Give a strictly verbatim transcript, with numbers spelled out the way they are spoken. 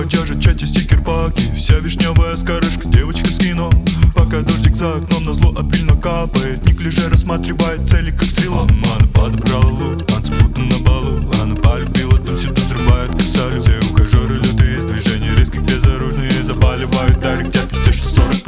молодежи, чате стикер-паки. Вся вишневая скорышка, девочка с кино. Пока дождик за окном назло обильно капает, неклиже рассматривает цели как стрела. Она подобрала лук, танцы будто на балу. Она полюбила, там всюду взрывает косалю. Все ухажеры лютые, из движений резких безоружные запаливают дарик, детки те, что сорок